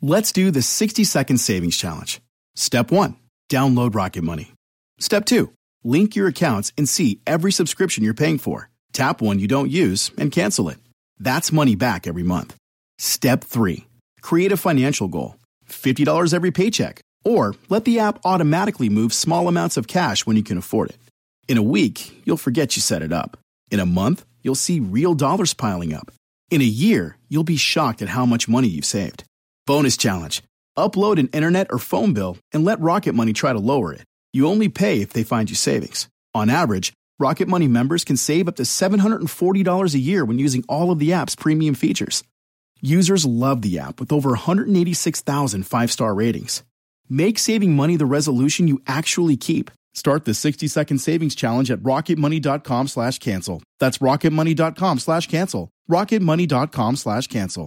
Let's do the 60-second savings challenge. Step 1, download Rocket Money. Step 2, link your accounts and see every subscription you're paying for. Tap one you don't use and cancel it. That's money back every month. Step 3, create a financial goal. $50 every paycheck. Or let the app automatically move small amounts of cash when you can afford it. In a week, you'll forget you set it up. In a month, you'll see real dollars piling up. In a year, you'll be shocked at how much money you've saved. Bonus challenge. Upload an internet or phone bill and let Rocket Money try to lower it. You only pay if they find you savings. On average, Rocket Money members can save up to $740 a year when using all of the app's premium features. Users love the app with over 186,000 five-star ratings. Make saving money the resolution you actually keep. Start the 60-second savings challenge at rocketmoney.com/cancel. That's rocketmoney.com/cancel. rocketmoney.com/cancel.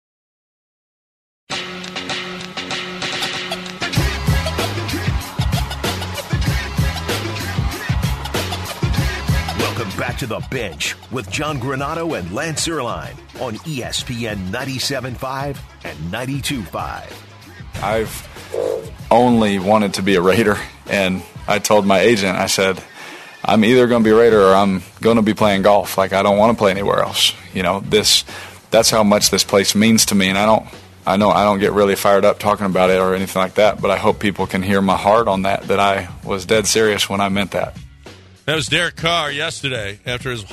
Welcome back to The Bench with John Granato and Lance Zierlein on ESPN 97.5 and 92.5. I've only wanted to be a Raider, and I told my agent, I said, I'm either going to be a Raider or I'm going to be playing golf. Like, I don't want to play anywhere else. You know, that's how much this place means to me, and I know I don't get really fired up talking about it or anything like that, but I hope people can hear my heart on that I was dead serious when I meant that. That was Derek Carr yesterday after his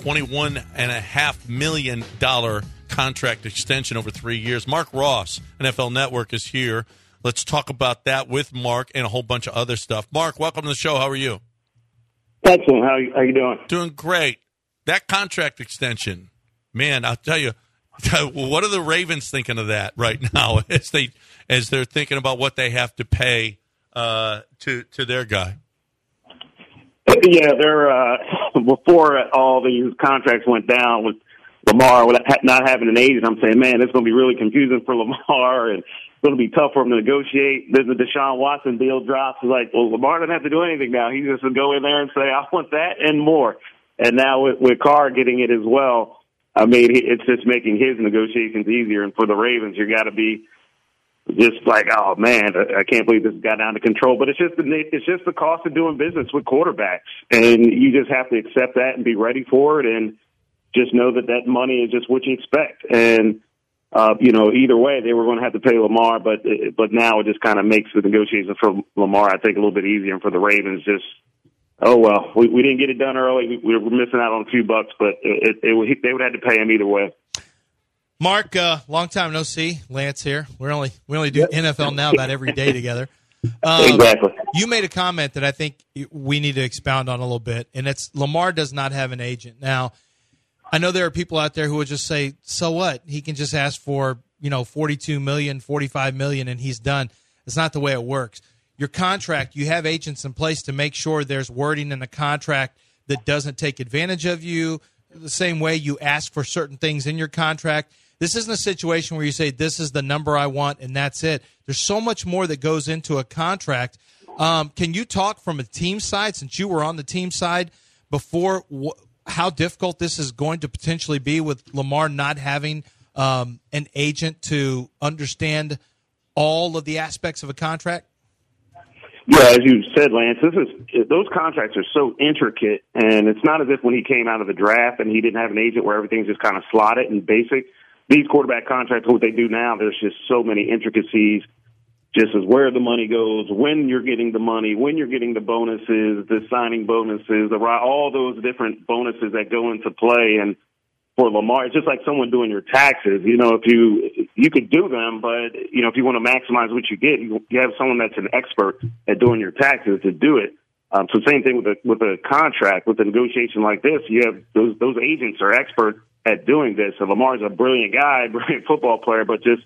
$121.5 million contract extension over 3 years. Mark Ross, NFL Network, is here. Let's talk about that with Mark and a whole bunch of other stuff. Mark, welcome to the show. How are you? Excellent. How you doing? Doing great. That contract extension, man, I'll tell you, what are the Ravens thinking of that right now as they're thinking about what they have to pay to their guy? Yeah, they're before all these contracts went down with Lamar not having an agent. I'm saying, man, it's going to be really confusing for Lamar, and it's going to be tough for him to negotiate. Then the Deshaun Watson deal drops. It's like, well, Lamar doesn't have to do anything now. He just will go in there and say, I want that and more. And now with Carr getting it as well, I mean, it's just making his negotiations easier. And for the Ravens, you got to be just like, oh man, I can't believe this got down to control. But it's just the cost of doing business with quarterbacks, and you just have to accept that and be ready for it, and just know that money is just what you expect. And either way, they were going to have to pay Lamar, but now it just kind of makes the negotiations for Lamar, I think, a little bit easier, and for the Ravens, just we didn't get it done early. We were missing out on a few bucks, but they would have to pay him either way. Mark, long time no see. Lance here. We only do NFL Now about every day together. Exactly. You made a comment that I think we need to expound on a little bit, and it's Lamar does not have an agent. Now, I know there are people out there who would just say, so what? He can just ask for, $42 million, $45 million, and he's done. It's not the way it works. Your contract, you have agents in place to make sure there's wording in the contract that doesn't take advantage of you, the same way you ask for certain things in your contract. This isn't a situation where you say, this is the number I want, and that's it. There's so much more that goes into a contract. Can you talk from a team side, since you were on the team side before, how difficult this is going to potentially be with Lamar not having an agent to understand all of the aspects of a contract? Yeah, as you said, Lance, those contracts are so intricate, and it's not as if when he came out of the draft and he didn't have an agent where everything's just kind of slotted and basic. These quarterback contracts, what they do now, there's just so many intricacies, just as where the money goes, when you're getting the money, when you're getting the bonuses, the signing bonuses, all those different bonuses that go into play. And for Lamar, it's just like someone doing your taxes. If you could do them, but, if you want to maximize what you get, you have someone that's an expert at doing your taxes to do it. So same thing with a contract, with a negotiation like this, you have those agents are experts at doing this. So Lamar's a brilliant guy, brilliant football player, but just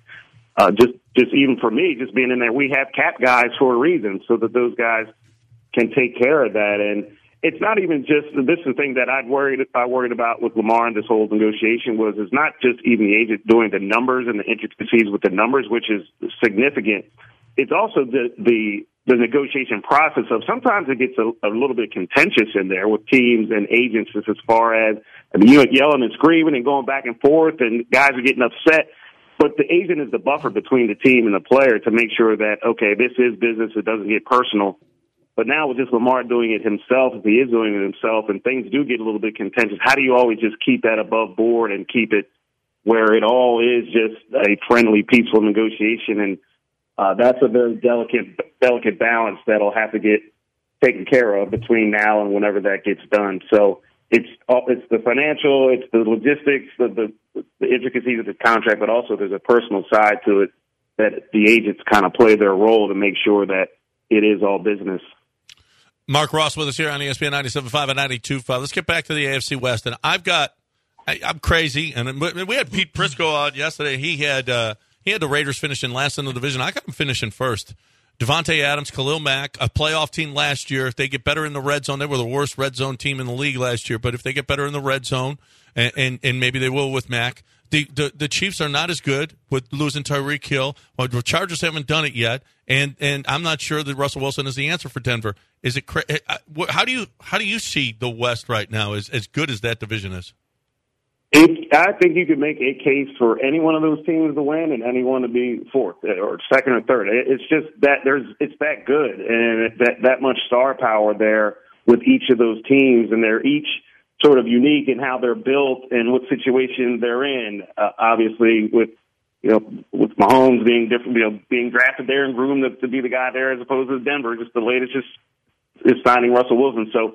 even for me, just being in there, we have cap guys for a reason, so that those guys can take care of that. And it's not even just this is the thing that I worried about with Lamar and this whole negotiation was it's not just even the agent doing the numbers and the intricacies with the numbers, which is significant. It's also the negotiation process of sometimes it gets a little bit contentious in there with teams and agents as far as you yelling and screaming and going back and forth, and guys are getting upset. But the agent is the buffer between the team and the player to make sure that, okay, this is business, it doesn't get personal. But now with just Lamar doing it himself, if he is doing it himself, and things do get a little bit contentious, how do you always just keep that above board and keep it where it all is just a friendly, peaceful negotiation? And that's a very delicate balance that'll have to get taken care of between now and whenever that gets done. So it's the financial, it's the logistics, the intricacies of the contract, but also there's a personal side to it that the agents kind of play their role to make sure that it is all business. Mark Ross with us here on ESPN 97.5 and 92.5. Let's get back to the AFC West. And I'm crazy. And we had Pete Prisco on yesterday. He had the Raiders finishing last in the division. I got them finishing first. Devontae Adams, Khalil Mack, a playoff team last year. If they get better in the red zone, they were the worst red zone team in the league last year. But if they get better in the red zone, and maybe they will with Mack, the Chiefs are not as good with losing Tyreek Hill. Well, the Chargers haven't done it yet, and I'm not sure that Russell Wilson is the answer for Denver. Is it? How do you see the West right now as good as that division is? I think you could make a case for any one of those teams to win and any one to be fourth or second or third. It's just that it's that good and that much star power there with each of those teams, and they're each sort of unique in how they're built and what situation they're in. Obviously, with Mahomes being different, being drafted there and groomed to be the guy there as opposed to Denver. Just the latest is signing Russell Wilson. So.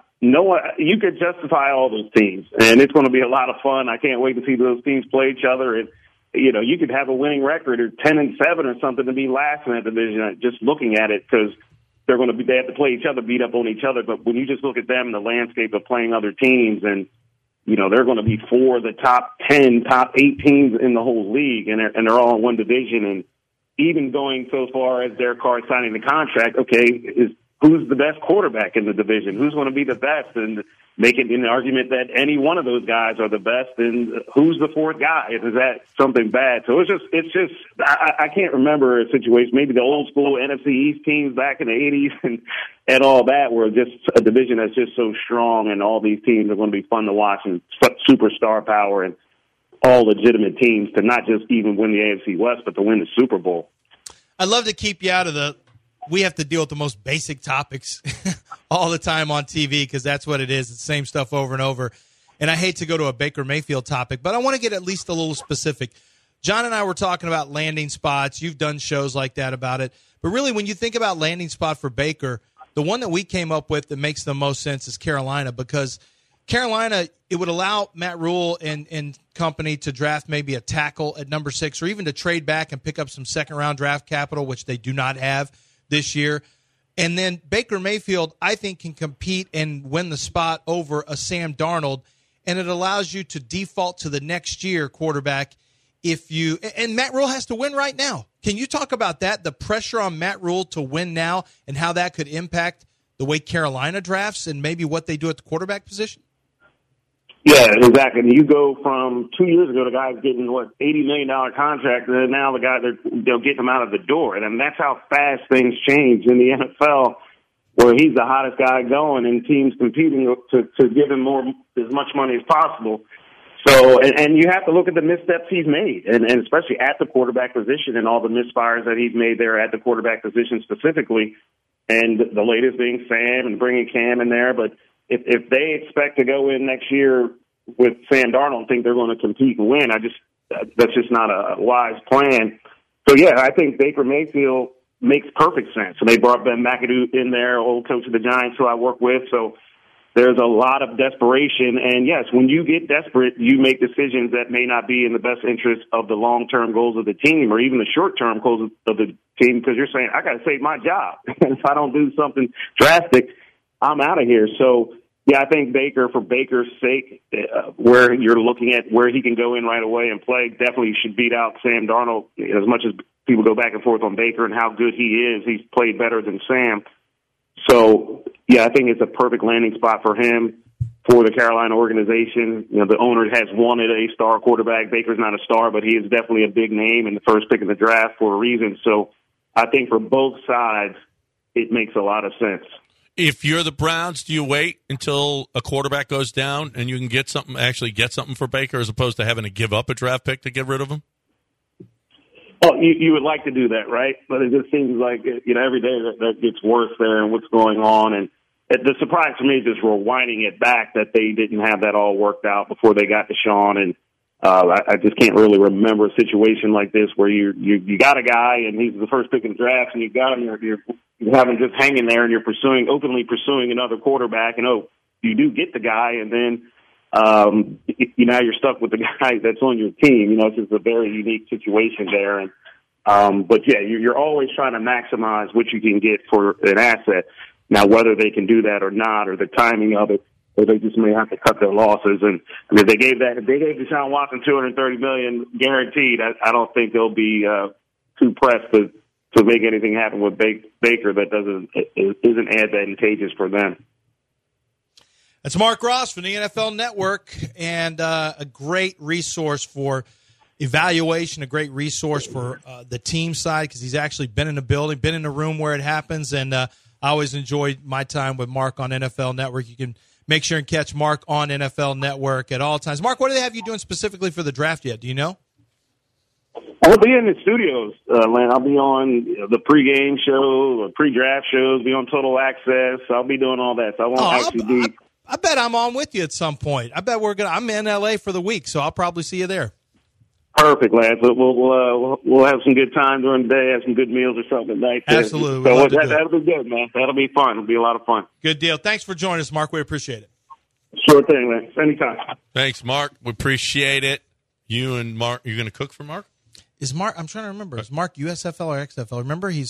You could justify all those teams, and it's going to be a lot of fun. I can't wait to see those teams play each other. And you could have a winning record or 10-7 or something to be last in that division. Just looking at it, because they have to play each other, beat up on each other. But when you just look at them, the landscape of playing other teams, and they're going to be 4 of the top 10, top 8 teams in the whole league, and they're all in one division. And even going so far as Derek Carr signing the contract, who's the best quarterback in the division? Who's going to be the best? And making an argument that any one of those guys are the best. And who's the fourth guy? Is that something bad? So it's just. I can't remember a situation. Maybe the old school NFC East teams back in the '80s and all that, were just a division that's just so strong, and all these teams are going to be fun to watch, and superstar power, and all legitimate teams to not just even win the AFC West, but to win the Super Bowl. I'd love to keep you out of we have to deal with the most basic topics all the time on TV, because that's what it is. It's the same stuff over and over. And I hate to go to a Baker Mayfield topic, but I want to get at least a little specific. John and I were talking about landing spots. You've done shows like that about it. But really, when you think about landing spot for Baker, the one that we came up with that makes the most sense is Carolina, because Carolina, it would allow Matt Rule and company to draft maybe a tackle at number 6, or even to trade back and pick up some second-round draft capital, which they do not have this year. And then Baker Mayfield, I think, can compete and win the spot over a Sam Darnold, and it allows you to default to the next year quarterback and Matt Rule has to win right now. Can you talk about that, the pressure on Matt Rule to win now, and how that could impact the way Carolina drafts and maybe what they do at the quarterback position? Yeah, exactly. You go from 2 years ago, the guy's getting $80 million contract, and then now the guy they'll get him out of the door, and that's how fast things change in the NFL, where he's the hottest guy going, and teams competing to give him as much money as possible. So, and you have to look at the missteps he's made, and especially at the quarterback position, and all the misfires that he's made there at the quarterback position specifically, and the latest being Sam and bringing Cam in there, but. If they expect to go in next year with Sam Darnold and think they're going to compete and win, that's just not a wise plan. So, yeah, I think Baker Mayfield makes perfect sense. So they brought Ben McAdoo in there, old coach of the Giants who I work with. So there's a lot of desperation. And, yes, when you get desperate, you make decisions that may not be in the best interest of the long-term goals of the team, or even the short-term goals of the team, because you're saying, I got to save my job. If I don't do something drastic, I'm out of here. So, yeah, I think Baker, for Baker's sake, where you're looking at where he can go in right away and play, definitely should beat out Sam Darnold. As much as people go back and forth on Baker and how good he is, he's played better than Sam. So, yeah, I think it's a perfect landing spot for him, for the Carolina organization. The owner has wanted a star quarterback. Baker's not a star, but he is definitely a big name and the first pick in the draft for a reason. So I think for both sides, it makes a lot of sense. If you're the Browns, do you wait until a quarterback goes down and you can get something for Baker, as opposed to having to give up a draft pick to get rid of him? Well, you would like to do that, right? But it just seems like, every day that gets worse there and what's going on. And the surprise for me is just rewinding it back that they didn't have that all worked out before they got to Sean. And I just can't really remember a situation like this where you got a guy and he's the first pick in the draft and you got him, you have him just hanging there and you're openly pursuing another quarterback, and you do get the guy, and then now you're stuck with the guy that's on your team. It's just a very unique situation there. And but yeah, you're always trying to maximize what you can get for an asset. Now, whether they can do that or not, or the timing of it, or they just may have to cut their losses. And I mean, if they gave Deshaun Watson $230 million guaranteed, I don't think they'll be too pressed to make anything happen with Baker that isn't advantageous for them. That's Mark Ross from the NFL Network, and a great resource for evaluation, a great resource for the team side, because he's actually been in the building, been in the room where it happens, and I always enjoyed my time with Mark on NFL Network. You can make sure and catch Mark on NFL Network at all times. Mark, what do they have you doing specifically for the draft yet? Do you know? I'll be in the studios, Len. I'll be on the pregame show, pre-draft shows, be on Total Access. I'll be doing all that, so I won't be... I bet I'm on with you at some point. I bet I'm in LA for the week, so I'll probably see you there. Perfect, Lance. We'll have some good time during the day, have some good meals or something at night. Absolutely. So that'll be good, man. That'll be fun. It'll be a lot of fun. Good deal. Thanks for joining us, Mark. We appreciate it. Sure thing, Lance. Anytime. Thanks, Mark. We appreciate it. You and Mark, you're going to cook for Mark? Is Mark? I'm trying to remember. Is Mark USFL or XFL? Remember, he's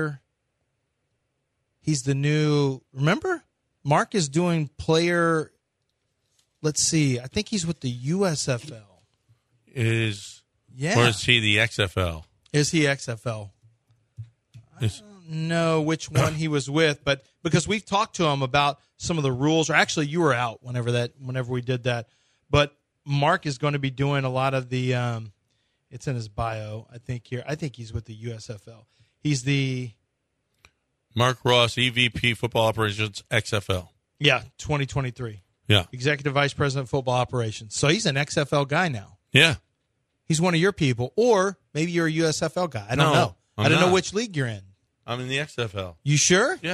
the new. Remember, Mark is doing player. Let's see. I think he's with the USFL. Or is he the XFL? Is he XFL? I don't know which one he was with, but because we've talked to him about some of the rules, or actually you were out whenever we did that. But Mark is going to be doing a lot of the. It's in his bio, I think here. I think he's with the USFL. He's the Mark Ross, EVP Football Operations, XFL. Yeah, 2023. Yeah, Executive Vice President Football Operations. So he's an XFL guy now. Yeah. He's one of your people, or maybe you're a USFL guy. I don't know. I don't know which league you're in. I'm in the XFL. You sure? Yeah.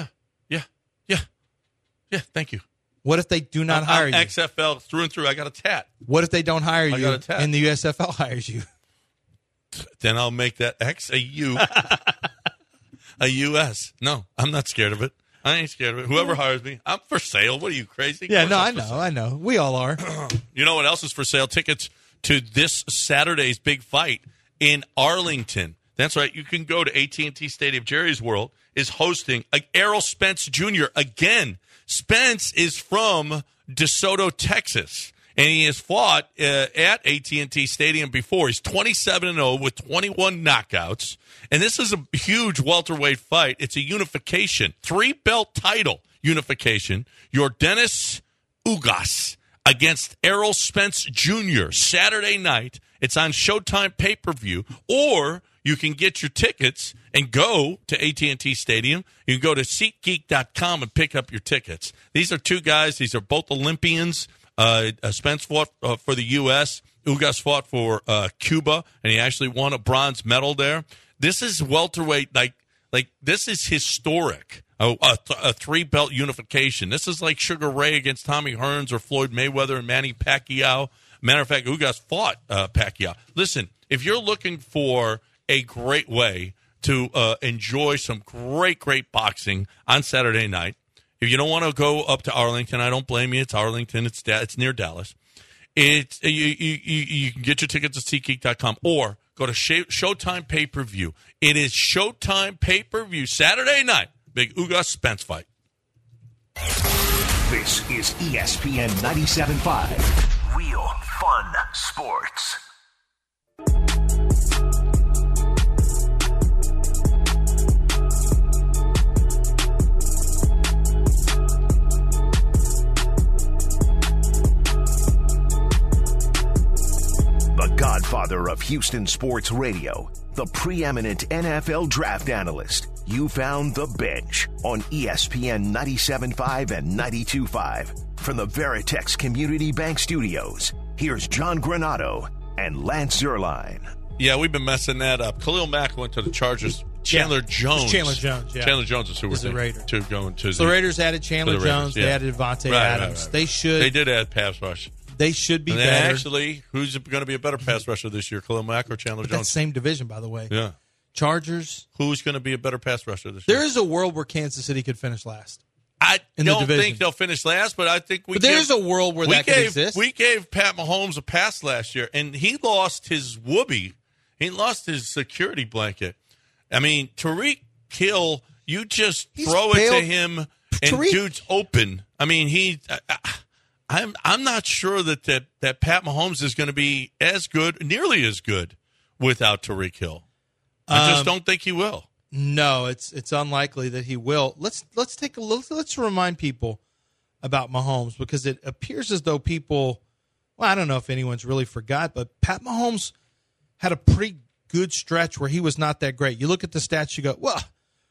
Thank you. What if they do not hire you? XFL through and through. I got a tat. What if they don't hire you got a tat. and the USFL hires you? Then I'll make that X a U, a US. No, I'm not scared of it. I ain't scared of it. Whoever hires me, I'm for sale. What are you, crazy? Yeah, no, I know. We all are. You know what else is for sale? Tickets to this Saturday's big fight in Arlington. That's right. You can go to AT&T Stadium. Jerry's World is hosting Errol Spence Jr. again. Spence is from DeSoto, Texas, and he has fought at AT&T Stadium before. He's 27-0 with 21 knockouts, and this is a huge welterweight fight. It's a unification, 3-belt title unification. Yordenis Ugas against Errol Spence Jr. Saturday night. It's on Showtime pay-per-view, or you can get your tickets and go to AT&T Stadium. You can go to SeatGeek.com and pick up your tickets. These are two guys. These are both Olympians. Spence fought for the U.S. Ugas fought for Cuba, and he actually won a bronze medal there. This is welterweight. Like this is historic. A 3-belt unification. This is like Sugar Ray against Tommy Hearns or Floyd Mayweather and Manny Pacquiao. Matter of fact, Ugas fought Pacquiao. Listen, if you're looking for a great way to enjoy some great boxing on Saturday night, if you don't want to go up to Arlington, I don't blame you. It's Arlington. It's near Dallas. You can get your tickets at SeatGeek.com or go to Showtime pay-per-view. It is Showtime pay-per-view Saturday night. Big Ugas Spence fight. This is ESPN 97.5. Real fun sports. The godfather of Houston sports radio, the preeminent NFL draft analyst. You found The Bench on ESPN 97.5 and 92.5. From the Veritex Community Bank Studios, here's John Granato and Lance Zierlein. Yeah, we've been messing that up. Khalil Mack went to the Chargers. Chandler Jones. Chandler Jones, yeah. Chandler Jones is who Is we're a Raider. to going to. So the Raiders added Chandler Jones. Yeah. They added Devontae Adams. Right. They did add pass rush. They should be and then better. actually, who's going to be a better pass rusher this year, Khalil Mack or Chandler But Jones? that's same division, by the way. Yeah. Chargers. Who's going to be a better pass rusher this year? There is a world where Kansas City could finish last. I in the don't division. think they'll finish last, but I think But there's a world where that could exist. We gave Pat Mahomes a pass last year, and he lost his whoopee. He lost his security blanket. I mean, Tyreek Hill, you just throw it to him, and dude's open. I mean, I'm not sure that Pat Mahomes is going to be as good, nearly as good, without Tyreek Hill. I just don't think he will. No, it's unlikely that he will. Let's take a look. Let's remind people about Mahomes, because it appears as though people, well, I don't know if anyone's really forgot, but Pat Mahomes had a pretty good stretch where he was not that great. You look at the stats, you go, well,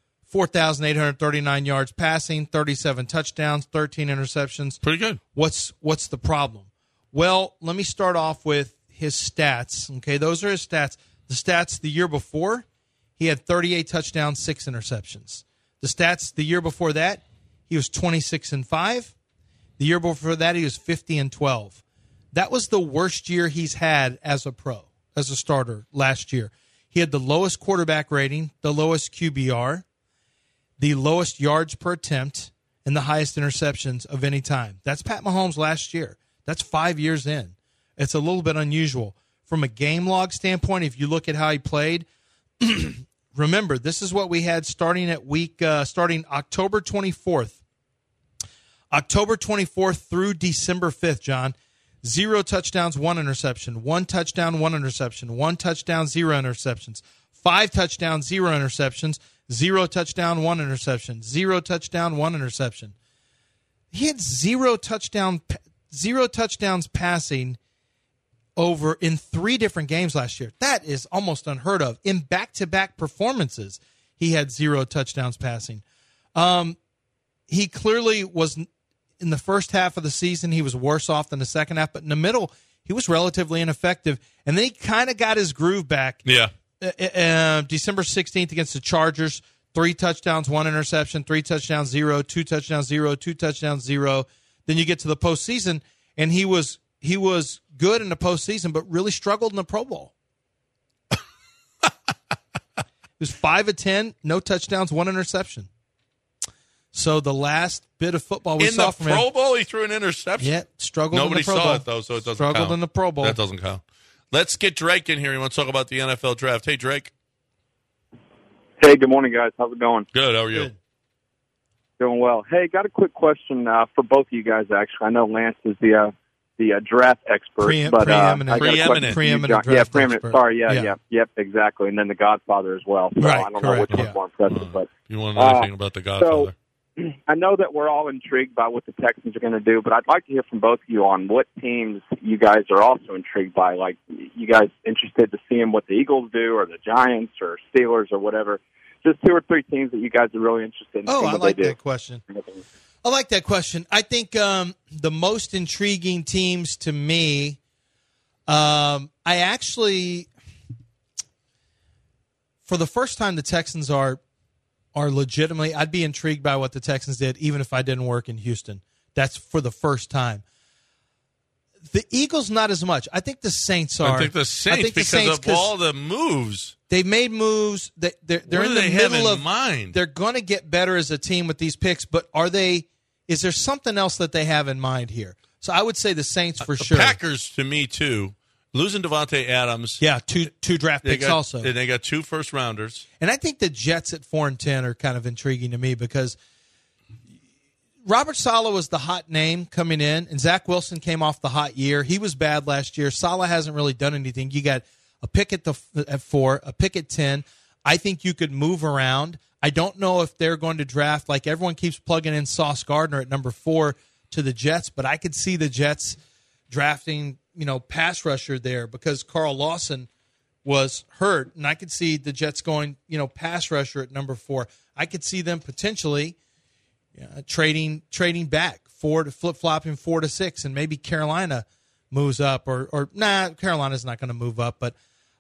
4,839 yards passing, 37 touchdowns, 13 interceptions. Pretty good. What's the problem? Well, let me start off with his stats. Okay, those are his stats. The stats the year before, he had 38 touchdowns, 6 interceptions. The stats the year before that, he was 26-5. The year before that, he was 50-12. That was the worst year he's had as a pro, as a starter last year. He had the lowest quarterback rating, the lowest QBR, the lowest yards per attempt, and the highest interceptions of any time. That's Pat Mahomes last year. That's 5 years in. It's a little bit unusual. From a game log standpoint, if you look at how he played, remember, this is what we had starting October 24th. October 24th through December 5th, John. 0 touchdowns, 1 interception. 1 touchdown, 1 interception. 1 touchdown, 0 interceptions. 5 touchdowns, 0 interceptions. 0 touchdown, 1 interception. 0 touchdown, 1 interception. He had 0 touchdowns passing over in 3 different games last year. That is almost unheard of. In back-to-back performances, he had 0 touchdowns passing. He clearly was, in the first half of the season, he was worse off than the second half, but in the middle, he was relatively ineffective. And then he kind of got his groove back. Yeah. December 16th against the Chargers, 3 touchdowns, 1 interception, 3 touchdowns, 0, 2 touchdowns, 0, 2 touchdowns, 0. Then you get to the postseason, and he was good in the postseason, but really struggled in the Pro Bowl. He was 5 of 10, no touchdowns, 1 interception. So the last bit of football we saw from him. In the Pro Bowl, he threw an interception? Yeah, struggled in the Pro Bowl. Nobody saw it, though, so it doesn't count. Struggled in the Pro Bowl. That doesn't count. Let's get Drake in here. He wants to talk about the NFL draft. Hey, Drake. Hey, good morning, guys. How's it going? Good. How are you? Good. Doing well. Hey, got a quick question for both of you guys, actually. I know Lance is the draft expert. Preeminent I got a question for you, John. draft preeminent. expert. Sorry, yep, exactly. And then the Godfather as well. So Right, I don't know correct, which one's more impressive. But You want to know anything about the Godfather? I know that we're all intrigued by what the Texans are going to do, but I'd like to hear from both of you on what teams you guys are also intrigued by. Like, you guys interested to see what the Eagles do, or the Giants, or Steelers, or whatever. Just 2 or 3 teams that you guys are really interested in. Oh, I what like they do. that question. I like that question. I think the most intriguing teams to me, I actually, for the first time, the Texans are legitimately, I'd be intrigued by what the Texans did, even if I didn't work in Houston. That's for the first time. The Eagles, not as much. I think the Saints are. I think the Saints, because of all the moves. They've made moves. They're What in do the they have middle in of. mind? They're going to get better as a team with these picks, but are they? Is there something else that they have in mind here? So I would say the Saints for sure. Packers, to me, too. Losing Devontae Adams. Yeah, two draft picks also. And they got 2 first-rounders. And I think the Jets at 4-10 are kind of intriguing to me because Robert Saleh was the hot name coming in, and Zach Wilson came off the hot year. He was bad last year. Saleh hasn't really done anything. You got a pick at 4, a pick at 10. I think you could move around. I don't know if they're going to draft, like everyone keeps plugging in Sauce Gardner at number 4 to the Jets, but I could see the Jets drafting, pass rusher there because Carl Lawson was hurt, and I could see the Jets going, pass rusher at number 4. I could see them potentially trading back flip-flopping 4 to 6, and maybe Carolina moves up, or Carolina's not going to move up, but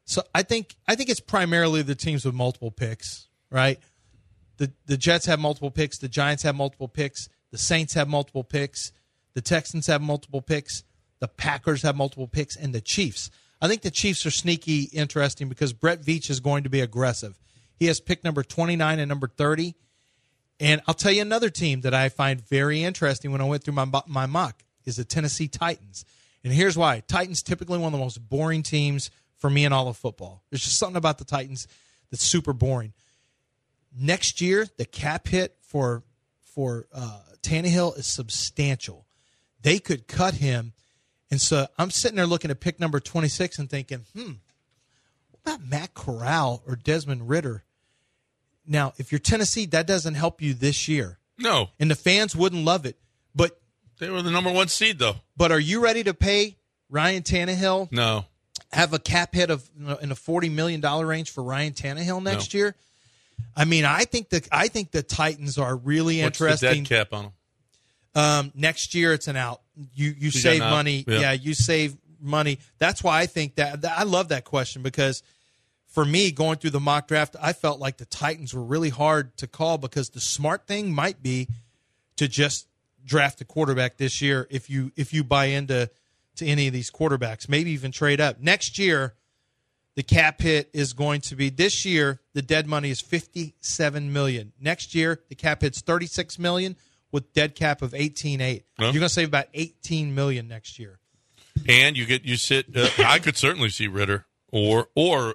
So I think it's primarily the teams with multiple picks, right? The Jets have multiple picks. The Giants have multiple picks. The Saints have multiple picks. The Texans have multiple picks. The Packers have multiple picks. And the Chiefs. I think the Chiefs are sneaky interesting because Brett Veach is going to be aggressive. He has pick number 29 and number 30. And I'll tell you another team that I find very interesting when I went through my mock is the Tennessee Titans. And here's why. Titans typically one of the most boring teams for me in all of football. There's just something about the Titans that's super boring. Next year, the cap hit for Tannehill is substantial. They could cut him. And so I'm sitting there looking at pick number 26 and thinking, what about Matt Corral or Desmond Ridder? Now, if you're Tennessee, that doesn't help you this year. No. And the fans wouldn't love it. But they were the number 1 seed, though. But are you ready to pay Ryan Tannehill? No. Have a cap hit of in a $40 million range for Ryan Tannehill next year? I mean, I think the Titans are really interesting. What's the dead cap on them? Next year, it's an out. You save money. Yeah, you save money. That's why I think that I love that question because for me, going through the mock draft, I felt like the Titans were really hard to call because the smart thing might be to just draft a quarterback this year if you buy into any of these quarterbacks, maybe even trade up. Next year, the cap hit is going to be this year. The dead money is $57 million. Next year, the cap hit's $36 million with dead cap of $18.8. You're going to save about $18 million next year. And you sit. I could certainly see Ridder or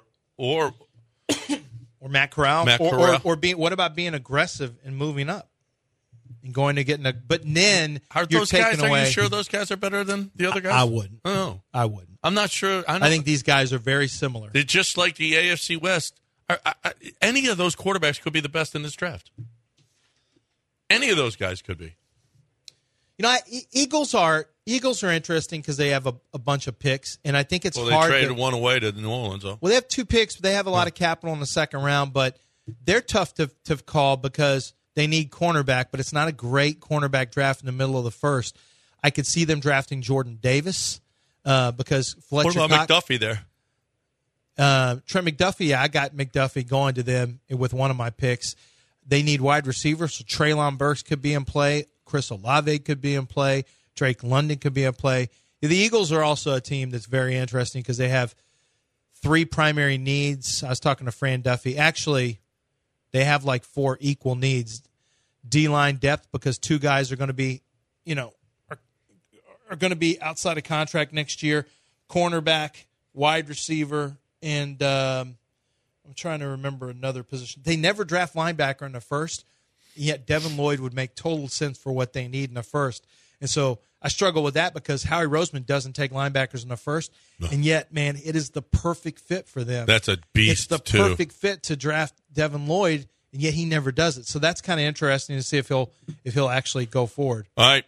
Matt Corral. What about being aggressive and moving up and going to getting a? But then are you're those taking guys? away. Are you sure those guys are better than the other guys? I wouldn't. Oh, I wouldn't. I'm not sure. I think these guys are very similar. They're just like the AFC West. Any of those quarterbacks could be the best in this draft. Any of those guys could be. You know, Eagles are interesting because they have a bunch of picks, and I think it's hard. Well, they traded one away to New Orleans, though. Well, they have 2 picks, but they have a lot of capital in the second round, but they're tough to call because they need cornerback, but it's not a great cornerback draft in the middle of the first. I could see them drafting Jordan Davis because Fletcher. What about McDuffie there? Trent McDuffie, yeah, I got McDuffie going to them with one of my picks. They need wide receivers, so Treylon Burks could be in play. Chris Olave could be in play. Drake London could be in play. The Eagles are also a team that's very interesting because they have 3 primary needs. I was talking to Fran Duffy. Actually, they have like 4 equal needs. D-line depth because 2 guys are going to be, are going to be outside of contract next year. Cornerback, wide receiver, and I'm trying to remember another position. They never draft linebacker in the first, yet Devin Lloyd would make total sense for what they need in the first. And so I struggle with that because Howie Roseman doesn't take linebackers in the first, and yet, man, it is the perfect fit for them. That's a beast, It's the perfect fit to draft Devin Lloyd, and yet he never does it. So that's kind of interesting to see if he'll actually go forward. All right.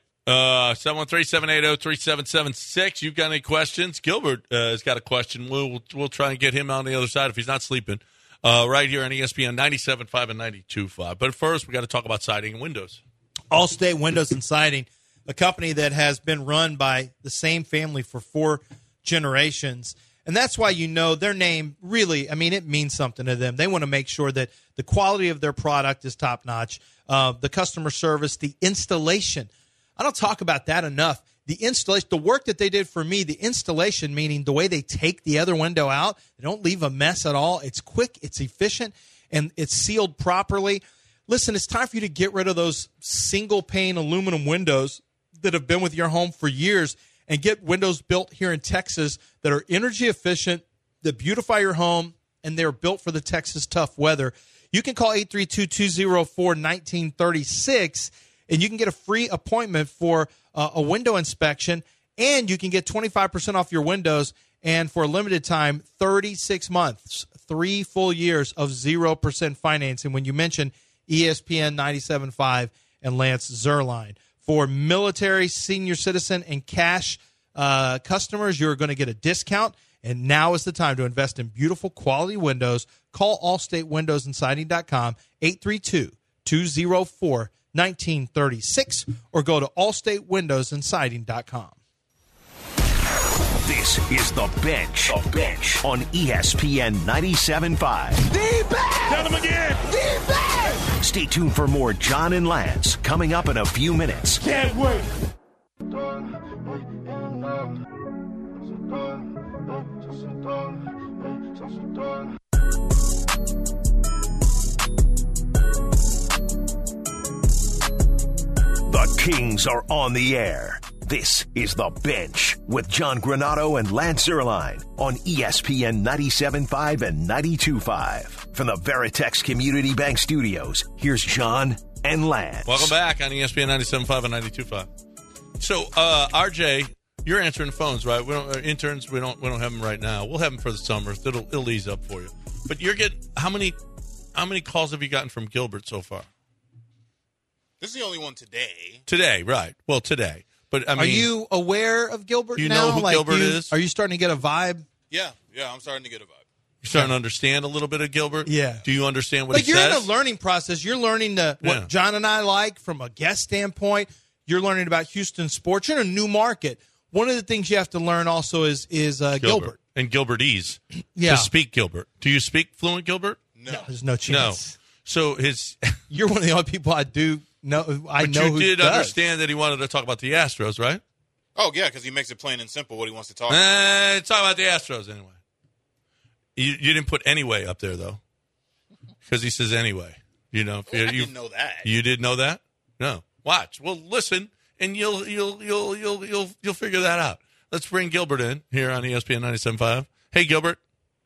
713-780-3776. You've got any questions? Gilbert has got a question. We'll try and get him on the other side if he's not sleeping. Right here on ESPN 97.5 and 92.5. But first, we got to talk about siding and windows. Allstate Windows and Siding, a company that has been run by the same family for 4 generations. And that's why their name really, it means something to them. They want to make sure that the quality of their product is top-notch, the customer service, the installation. I don't talk about that enough. The installation, the work that they did for me, the installation, meaning the way they take the other window out, they don't leave a mess at all. It's quick, it's efficient, and it's sealed properly. Listen, it's time for you to get rid of those single-pane aluminum windows that have been with your home for years and get windows built here in Texas that are energy efficient, that beautify your home, and they're built for the Texas tough weather. You can call 832-204-1936, and you can get a free appointment for a window inspection, and you can get 25% off your windows, and for a limited time, 36 months, 3 full years of 0% financing when you mention ESPN 97.5 and Lance Zierlein. For military, senior citizen, and cash customers, you're going to get a discount, and now is the time to invest in beautiful quality windows. Call Allstate Windows and Siding.com, 832-204-1936, or go to allstatewindowsandsiding.com. This is The Bench. The Bench on ESPN 97.5. Tell him again. Stay tuned for more John and Lance coming up in a few minutes. Can't wait. The Kings are on the air. This is The Bench with John Granato and Lance Zierlein on ESPN 97.5 and 92.5. From the Veritex Community Bank Studios, here's John and Lance. Welcome back on ESPN 97.5 and 92.5. So, RJ, you're answering phones, right? We don't interns. We don't have them right now. We'll have them for the summer. It'll ease up for you. But you're getting how many calls have you gotten from Gilbert so far? This is the only one today. Today, right? Well, today. But I mean, are you aware of Gilbert? You now? know who Gilbert is? Are you starting to get a vibe? Yeah, I'm starting to get a vibe. You're starting to understand a little bit of Gilbert? Yeah. Do you understand what he you're says? in a learning process. You're learning what John and I like from a guest standpoint. You're learning about Houston sports. You're in a new market. One of the things you have to learn also is Gilbert. And Gilbertese. Yeah. To speak Gilbert. Do you speak fluent Gilbert? No, there's no chance. No. So you're one of the only people I do know. But you did understand that he wanted to talk about the Astros, right? Oh, yeah, because he makes it plain and simple what he wants to talk about. Talk about the Astros anyway. You didn't put anyway up there, though, because he says anyway. I didn't know that. You didn't know that? No. Watch. Well, listen, and you'll figure that out. Let's bring Gilbert in here on ESPN 97.5. Hey, Gilbert.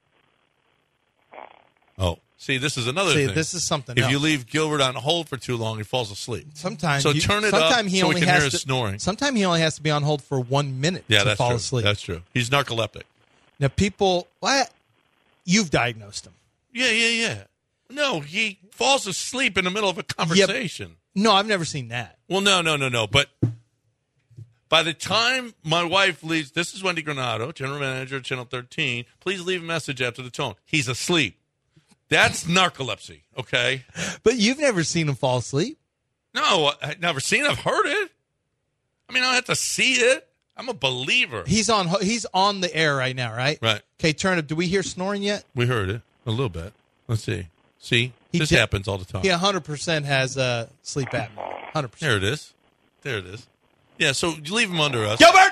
Oh, see, this is another thing. This is something else. If you leave Gilbert on hold for too long, he falls asleep. Sometimes. So turn it up so we can hear his snoring. Sometimes he only has to be on hold for 1 minute to fall asleep. That's true. He's narcoleptic. Now, what? You've diagnosed him. Yeah. No, he falls asleep in the middle of a conversation. No, I've never seen that. Well, no. But by the time my wife leaves, this is Wendy Granato, General Manager of Channel 13. Please leave a message after the tone. He's asleep. That's narcolepsy, okay? But you've never seen him fall asleep? No, I've never seen it. I've heard it. I mean, I don't have to see it. I'm a believer. He's on the air right now, right? Right. Okay, turn up. Do we hear snoring yet? We heard it a little bit. Let's see. See? This happens all the time. He 100% has sleep apnea. 100%. There it is. Yeah, so you leave him under us. Gilbert!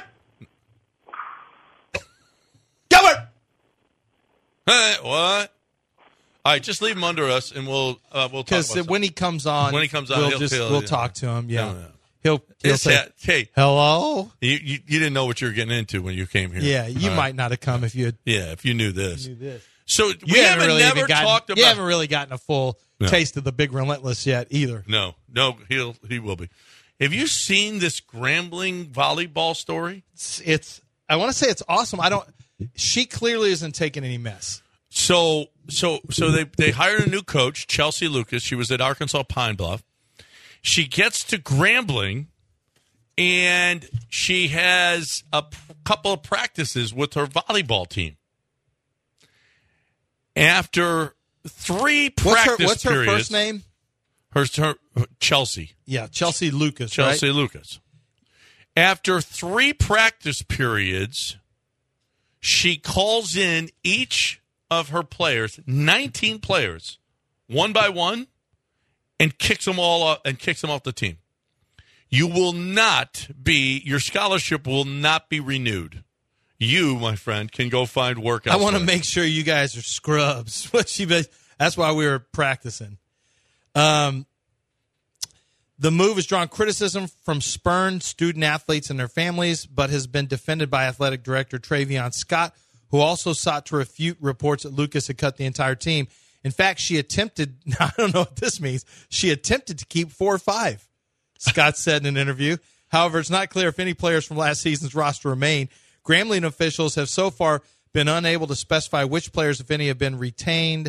Hey, what? All right, just leave him under us, and we'll talk about something. Because when he comes on, we'll talk to him. Yeah. No. He'll say, hey, hello? You didn't know what you were getting into when you came here. Yeah, you might not have come if you had. Yeah, if you knew this. So we haven't talked about. You haven't really gotten a full taste of the Big Relentless yet either. No, he will be. Have you seen this Grambling volleyball story? I want to say it's awesome. She clearly isn't taking any mess. So they hired a new coach, Chelsea Lucas. She was at Arkansas Pine Bluff. She gets to Grambling, and she has a couple of practices with her volleyball team. After 3 practice what's her periods, first name? Her Chelsea. Yeah, Chelsea Lucas. Chelsea right? Lucas. After 3 practice periods, she calls in each of her players, 19 players, one by one, and kicks them all off the team. Your scholarship will not be renewed. You, my friend, can go find work elsewhere. I want to make sure you guys are scrubs. That's why we were practicing. The move has drawn criticism from spurned student athletes and their families, but has been defended by athletic director Travion Scott, who also sought to refute reports that Lucas had cut the entire team. In fact, she attempted, I don't know what this means, she attempted to keep 4 or 5, Scott said in an interview. However, it's not clear if any players from last season's roster remain. Grambling officials have so far been unable to specify which players, if any, have been retained.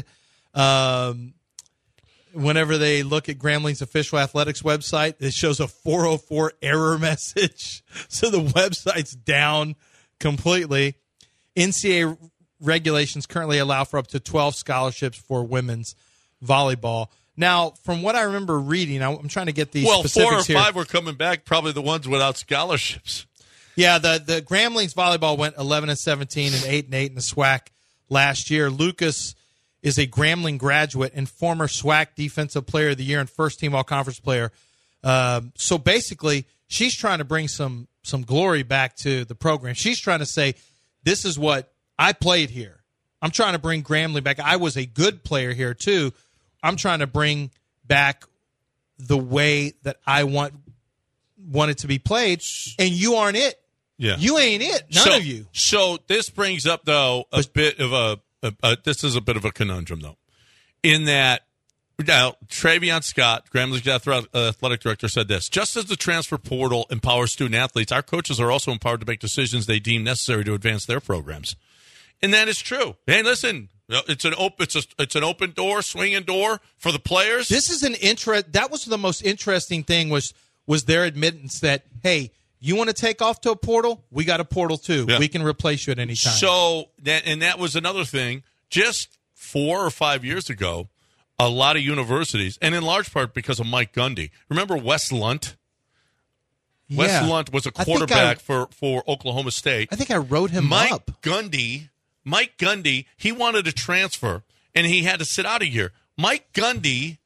Whenever they look at Grambling's official athletics website, it shows a 404 error message. So the website's down completely. NCAA regulations currently allow for up to 12 scholarships for women's volleyball. Now, from what I remember reading, I'm trying to get these specifics here. 4 or 5 were coming back, probably the ones without scholarships. Yeah, the Grambling volleyball went 11-17 and 8-8 in the SWAC last year. Lucas is a Grambling graduate and former SWAC Defensive Player of the Year and first-team All-Conference player. So basically, she's trying to bring some glory back to the program. She's trying to say, this is what I played here. I'm trying to bring Grambling back. I was a good player here, too. I'm trying to bring back the way that I want it to be played, and you aren't it. Yeah. You ain't it. None of you. So this brings up, though, this is a bit of a conundrum, though, in that now Travion Scott, Grambling's athletic director, said this: just as the transfer portal empowers student athletes, our coaches are also empowered to make decisions they deem necessary to advance their programs. And that is true. Hey, listen, it's an open door, swinging door for the players. This is that was the most interesting thing was their admittance that, hey, you want to take off to a portal? We got a portal too. Yeah. We can replace you at any time. So that was another thing. Just 4 or 5 years ago, a lot of universities, and in large part because of Mike Gundy. Remember Wes Lunt? Yeah. Wes Lunt was a quarterback for Oklahoma State. I think I wrote him up. Mike Gundy, he wanted to transfer, and he had to sit out a year. Mike Gundy,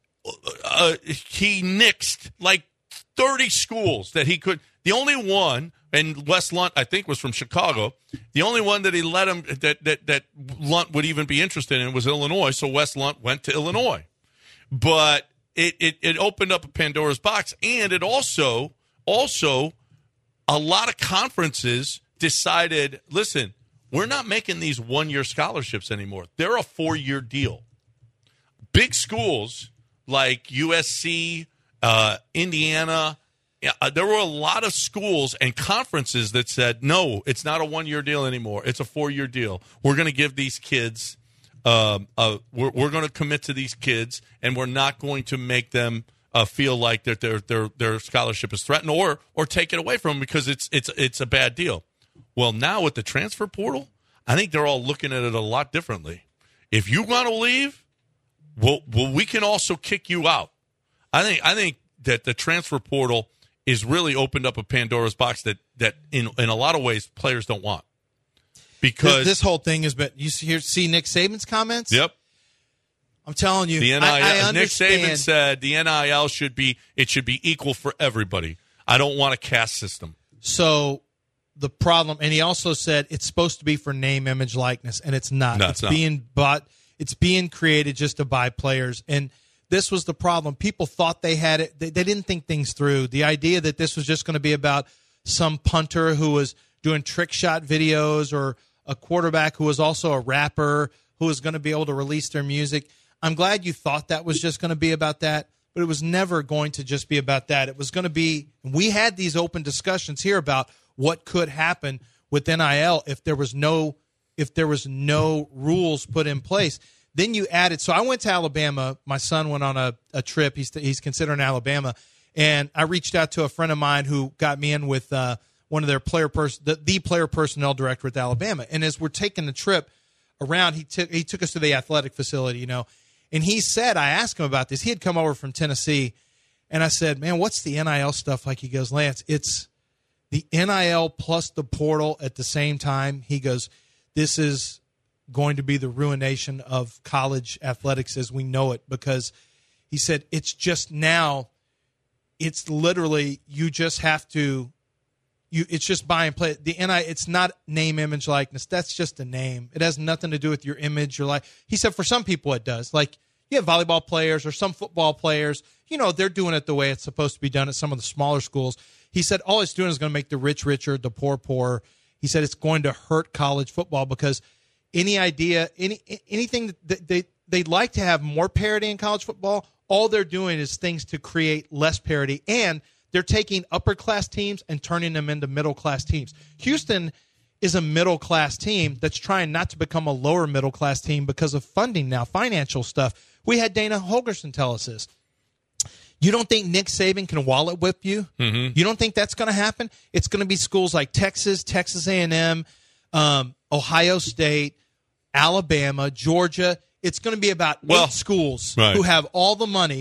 he nixed like 30 schools that he could. The only one, and Wes Lunt, I think, was from Chicago. The only one that he let him that Lunt would even be interested in was Illinois. So Wes Lunt went to Illinois, but it opened up a Pandora's box, and it also a lot of conferences decided, listen, we're not making these 1-year scholarships anymore. They're a 4-year deal. Big schools like USC, Indiana. Yeah, there were a lot of schools and conferences that said, no, it's not a 1-year deal anymore. It's a 4-year deal. We're going to give these kids, we're going to commit to these kids, and we're not going to make them feel like that their scholarship is threatened or take it away from them because it's a bad deal. Well, now with the transfer portal, I think they're all looking at it a lot differently. If you want to leave, well, we can also kick you out. I think that the transfer portal is really opened up a Pandora's box that in a lot of ways players don't want. Because this whole thing has been, you see Nick Saban's comments? Yep. I'm telling you, the NIL, I Nick Saban said the NIL should be equal for everybody. I don't want a caste system. So the problem, and he also said it's supposed to be for name, image, likeness, and it's not. No, it's being bought. It's being created just to buy players, and this was the problem. People thought they had it. They didn't think things through. The idea that this was just going to be about some punter who was doing trick shot videos or a quarterback who was also a rapper who was going to be able to release their music. I'm glad you thought that was just going to be about that, but it was never going to just be about that. It was going to be – we had these open discussions here about what could happen with NIL if there was no rules put in place. Then you added – so I went to Alabama. My son went on a trip. He's considering Alabama. And I reached out to a friend of mine who got me in with one of their player personnel director at Alabama. And as we're taking the trip around, he took us to the athletic facility, you know. And he said, I asked him about this. He had come over from Tennessee. And I said, man, what's the NIL stuff like? He goes, Lance, it's the NIL plus the portal at the same time. He goes, this is going to be the ruination of college athletics as we know it, because he said it's just now, it's literally you just have to, it's just buy and play. The NIL, it's not name, image, likeness. That's just a name. It has nothing to do with your image, your life. He said for some people it does. Like you have volleyball players or some football players, you know, they're doing it the way it's supposed to be done at some of the smaller schools. He said all it's doing is going to make the rich richer, the poor poorer. He said it's going to hurt college football because anything that they'd like to have more parity in college football, all they're doing is things to create less parity, and they're taking upper-class teams and turning them into middle-class teams. Houston is a middle-class team that's trying not to become a lower middle-class team because of funding now, financial stuff. We had Dana Holgorsen tell us this. You don't think Nick Saban can wallet whip you? Mm-hmm. You don't think that's going to happen? It's going to be schools like Texas, Texas A&M, Ohio State, Alabama, Georgia. It's going to be about 8 schools who have all the money,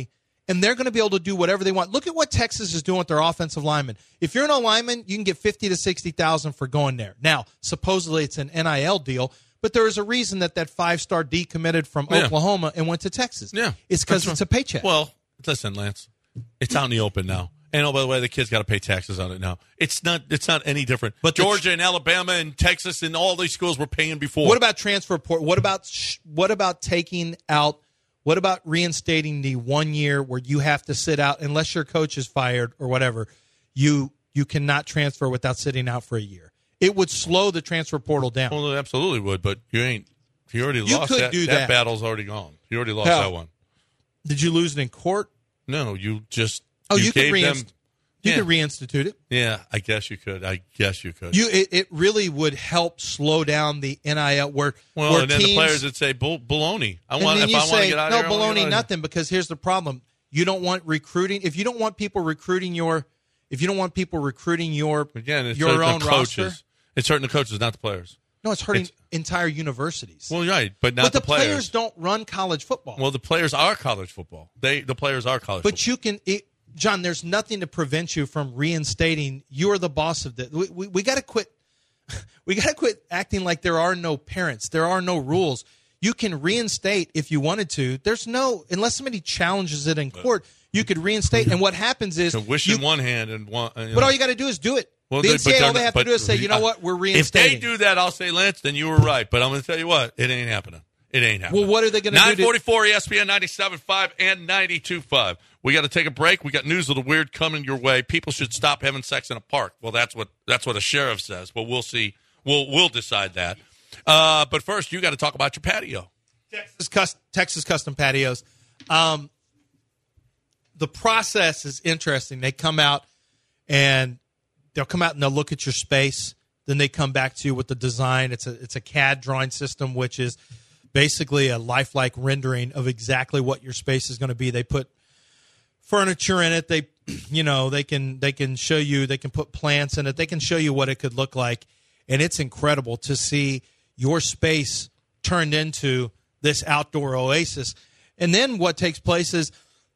and they're going to be able to do whatever they want. Look at what Texas is doing with their offensive linemen. If you're an O lineman, you can get $50,000 to $60,000 for going there. Now, supposedly it's an NIL deal, but there is a reason that 5-star decommitted from Oklahoma and went to Texas. Yeah, it's because it's a paycheck. Well, listen, Lance, it's out in the open now. And by the way, the kid's got to pay taxes on it now. It's not any different. But Georgia and Alabama and Texas and all these schools were paying before. What about transfer portal? What about taking out? What about reinstating the 1 year where you have to sit out unless your coach is fired or whatever? You cannot transfer without sitting out for a year. It would slow the transfer portal down. Well, it absolutely would, but you already lost that. That battle's already gone. You already lost that one. Did you lose it in court? No, you just. You could reinstitute it. Yeah, I guess you could. It really would help slow down the NIL where and then teams, the players would say baloney. I want to get out of here. No, baloney, nothing. Because here's the problem: you don't want recruiting. If you don't want people recruiting your own roster, it's hurting the coaches, not the players. No, it's hurting entire universities. Well, right, but not the players. Players don't run college football. Well, the players are college football. The players are college. But football. you can. John, there's nothing to prevent you from reinstating. You're the boss of this. We got to quit. We got to quit acting like there are no parents. There are no rules. You can reinstate if you wanted to. There's no, unless somebody challenges it in court, you could reinstate. And what happens is, wish in one hand and one. But all you got to do is do it. Well, the NCAA, all they have to do is say, you know what, we're reinstating. If they do that, I'll say, Lance, then you were right. But I'm going to tell you what, it ain't happening. It ain't happening. Well, what are they going to do? 944 ESPN 97.5 and 92.5. We got to take a break. We got news of the weird coming your way. People should stop having sex in a park. Well, that's what a sheriff says. But we'll see. We'll decide that. But first, you got to talk about your patio. Texas Custom Patios. The process is interesting. They come out and they'll look at your space. Then they come back to you with the design. It's a CAD drawing system, which is basically a lifelike rendering of exactly what your space is going to be. They put furniture in it. They can show you. They can put plants in it. They can show you what it could look like, and it's incredible to see your space turned into this outdoor oasis. And then what takes place is,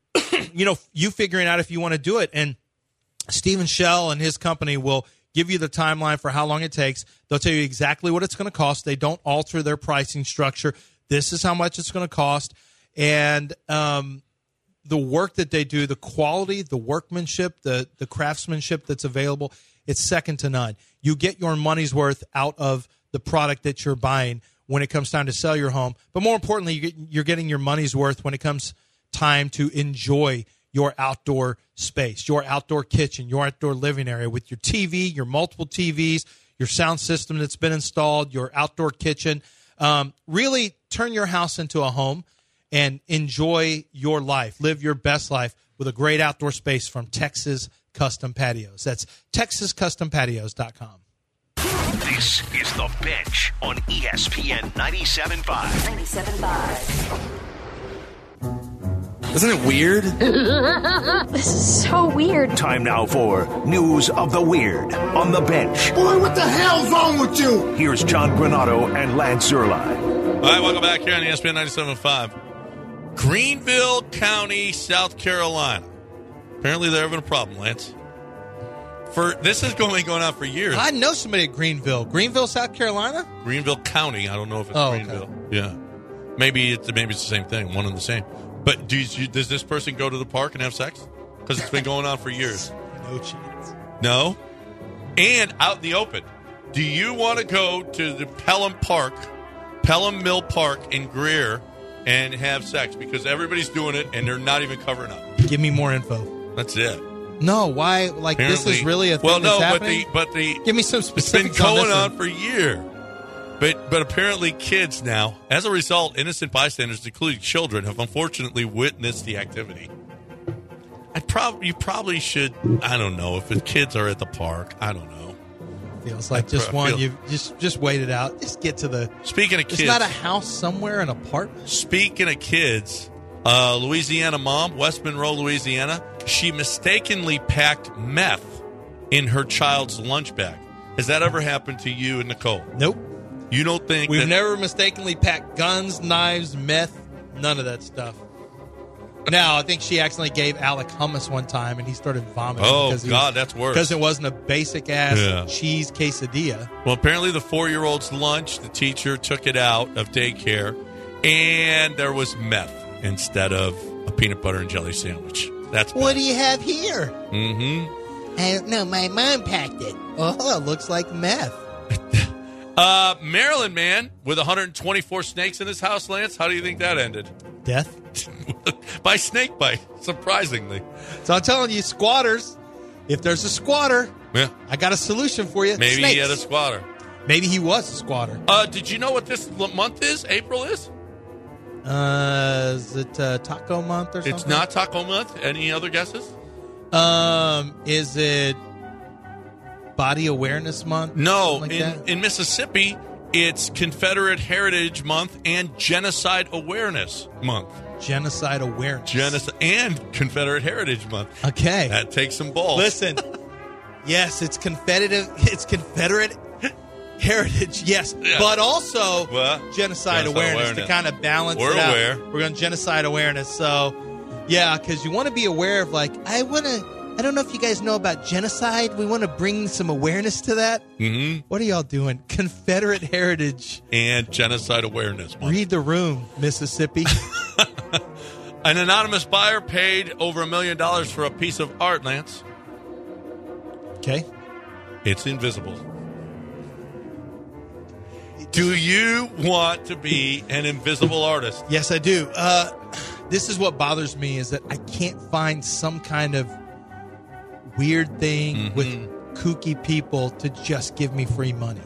you figuring out if you want to do it. And Stephen Shell and his company will give you the timeline for how long it takes. They'll tell you exactly what it's going to cost. They don't alter their pricing structure. This is how much it's going to cost. And the work that they do, the quality, the workmanship, the craftsmanship that's available, it's second to none. You get your money's worth out of the product that you're buying when it comes time to sell your home. But more importantly, you're getting your money's worth when it comes time to enjoy your outdoor space, your outdoor kitchen, your outdoor living area with your TV, your multiple TVs, your sound system that's been installed, your outdoor kitchen. Really turn your house into a home and enjoy your life. Live your best life with a great outdoor space from Texas Custom Patios. That's TexasCustomPatios.com. This is The Bench on ESPN 97.5. 97.5. Isn't it weird? This is so weird. Time now for News of the Weird on The Bench. Boy, what the hell's wrong with you? Here's John Granado and Lance Zerline. All right, welcome back here on ESPN 97.5. Greenville County, South Carolina. Apparently they're having a problem, Lance. This has been going on for years. I know somebody at Greenville. Greenville, South Carolina? Greenville County. I don't know if it's Greenville. Okay. Yeah. Maybe it's the same thing, one and the same. But does this person go to the park and have sex? Because it's been going on for years. No chance. No? And out in the open. Do you want to go to the Pelham Mill Park in Greer and have sex? Because everybody's doing it and they're not even covering up. Give me more info. That's it. No, why? Like, apparently, this is really a thing that's happening? but give me some specifics. It's been going on for years. But apparently kids now, as a result, innocent bystanders, including children, have unfortunately witnessed the activity. You probably should, I don't know, if the kids are at the park, I don't know. Feels like you just wait it out. Just get to the... Speaking of kids... It's not a house somewhere, an apartment? Speaking of kids, Louisiana mom, West Monroe, Louisiana, she mistakenly packed meth in her child's lunch bag. Has that ever happened to you and Nicole? Nope. You don't think we've never mistakenly packed guns, knives, meth, none of that stuff. Now, I think she accidentally gave Alec hummus one time, and he started vomiting. Oh, God, that's worse. Because it wasn't a basic-ass cheese quesadilla. Well, apparently the 4-year-old's lunch, the teacher took it out of daycare, and there was meth instead of a peanut butter and jelly sandwich. That's bad. What do you have here? Mm-hmm. I don't know. My mom packed it. Oh, it looks like meth. Maryland man with 124 snakes in his house, Lance. How do you think that ended? Death? By snake bite, surprisingly. So I'm telling you, squatters, if there's a squatter, I got a solution for you. Maybe Snakes. he had a squatter. Maybe he was a squatter. Did you know what this month is? April is? Is it Taco Month or something? It's not Taco Month. Any other guesses? Is it Body Awareness Month? No. Like in Mississippi, it's Confederate Heritage Month and Genocide Awareness Month. Genocide Awareness. Genocide and Confederate Heritage Month. Okay. That takes some balls. Listen. Yes, it's Confederate Heritage, yes. Yeah. But also genocide awareness to kind of balance We're it out. aware. We're going genocide awareness. So, yeah, because you want to be aware of, like, I don't know if you guys know about genocide. We want to bring some awareness to that. Mm-hmm. What are y'all doing? Confederate Heritage. And Genocide Awareness Month. Read the room, Mississippi. An anonymous buyer paid over $1 million for a piece of art, Lance. Okay. It's invisible. Do you want to be an invisible artist? Yes, I do. This is what bothers me is that I can't find some kind of weird thing with kooky people to just give me free money.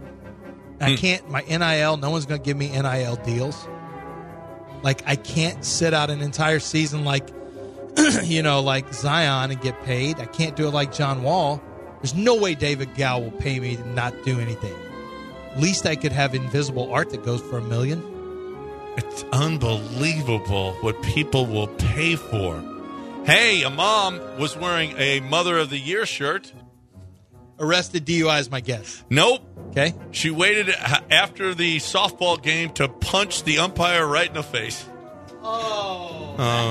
I can't. My NIL, no one's going to give me NIL deals. Like, I can't sit out an entire season like, like Zion and get paid. I can't do it like John Wall. There's no way David Gow will pay me to not do anything. At least I could have invisible art that goes for $1 million. It's unbelievable what people will pay for. Hey, a mom was wearing a Mother of the Year shirt. Arrested DUI is my guess. Nope. Okay. She waited after the softball game to punch the umpire right in the face. Oh.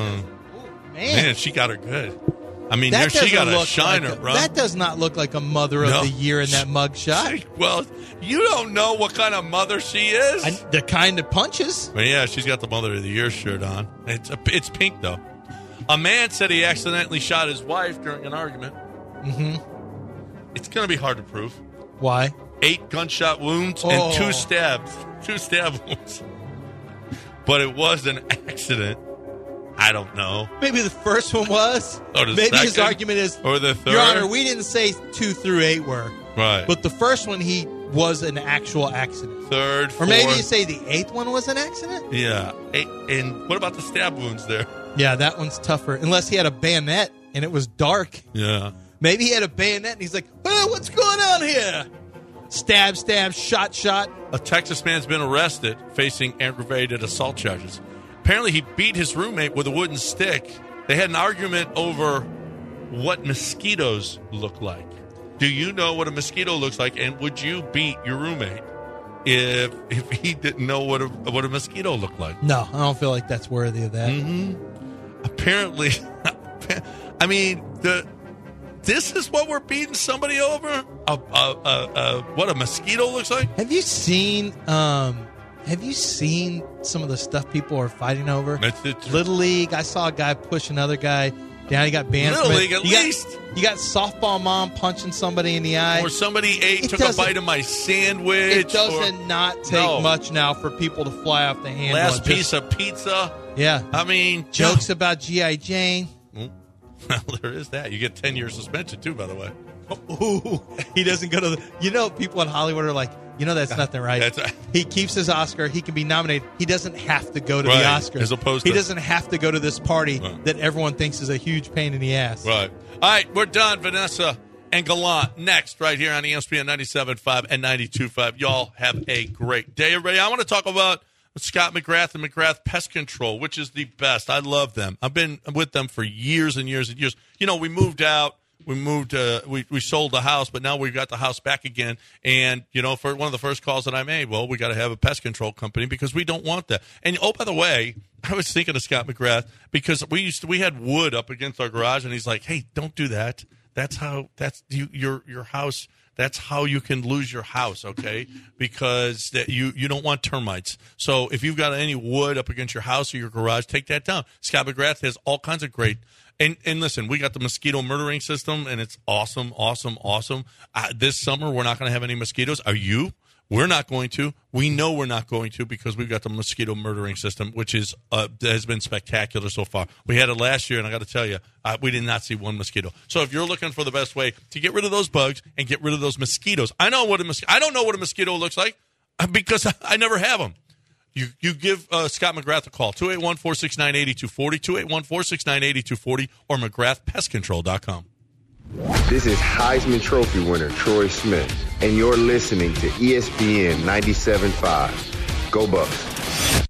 Man, she got her good. I mean, that she got a look shiner, like bro. That does not look like a Mother of the Year in that mug shot. Well, you don't know what kind of mother she is. The kind that punches. But yeah, she's got the Mother of the Year shirt on. It's pink, though. A man said he accidentally shot his wife during an argument. Mm-hmm. It's going to be hard to prove. Why? 8 gunshot wounds and 2 stabs. 2 stab wounds. But it was an accident. I don't know. Maybe the first one was. Maybe his argument is, or the third. Your Honor, we didn't say 2 through 8 were. Right. But the first one, he was an actual accident. Third, fourth. Or maybe you say the 8th one was an accident? Yeah. And what about the stab wounds there? Yeah, that one's tougher. Unless he had a bayonet and it was dark. Yeah. Maybe he had a bayonet and he's like, hey, what's going on here? Stab, stab, shot, shot. A Texas man's been arrested facing aggravated assault charges. Apparently, he beat his roommate with a wooden stick. They had an argument over what mosquitoes look like. Do you know what a mosquito looks like? And would you beat your roommate if he didn't know what a mosquito looked like? No, I don't feel like that's worthy of that. Mm-hmm. Apparently, I mean, this is what we're beating somebody over? What a mosquito looks like? Have you seen some of the stuff people are fighting over? Little League, I saw a guy push another guy down. He got banned. Little League, at least. You got softball mom punching somebody in the eye. Or somebody took a bite of my sandwich. It doesn't not take much now for people to fly off the handle. Last piece of pizza. Yeah. I mean. Jokes about G.I. Jane. Well, there is that. You get 10-year suspension, too, by the way. Ooh, he doesn't go to the... people in Hollywood are like, that's nothing right. That's right. He keeps his Oscar. He can be nominated. He doesn't have to go to the Oscars. As opposed he doesn't have to go to this party that everyone thinks is a huge pain in the ass. Right. All right, we're done. Vanessa and Gallant next right here on ESPN 97.5 and 92.5. Y'all have a great day, everybody. I want to talk about Scott McGrath and McGrath Pest Control, which is the best. I love them. I've been with them for years and years and years. We moved out we moved, we sold the house, but now we've got the house back again. And, for one of the first calls that I made, well, we got to have a pest control company because we don't want that. And, by the way, I was thinking of Scott McGrath because we had wood up against our garage, and he's like, hey, don't do that. That's your house. That's how you can lose your house, okay? Because you don't want termites. So if you've got any wood up against your house or your garage, take that down. Scott McGrath has all kinds of great. And listen, we got the mosquito murdering system, and it's awesome, awesome, awesome. This summer, we're not going to have any mosquitoes. Are you? We're not going to. We know we're not going to because we've got the mosquito murdering system, which has been spectacular so far. We had it last year, and I got to tell you, we did not see one mosquito. So if you're looking for the best way to get rid of those bugs and get rid of those mosquitoes, I don't know what a mosquito looks like because I never have them. You give Scott McGrath a call, 281-469-8240, 281-469-8240, or McGrathPestControl.com. This is Heisman Trophy winner Troy Smith, and you're listening to ESPN 97.5. Go Bucks.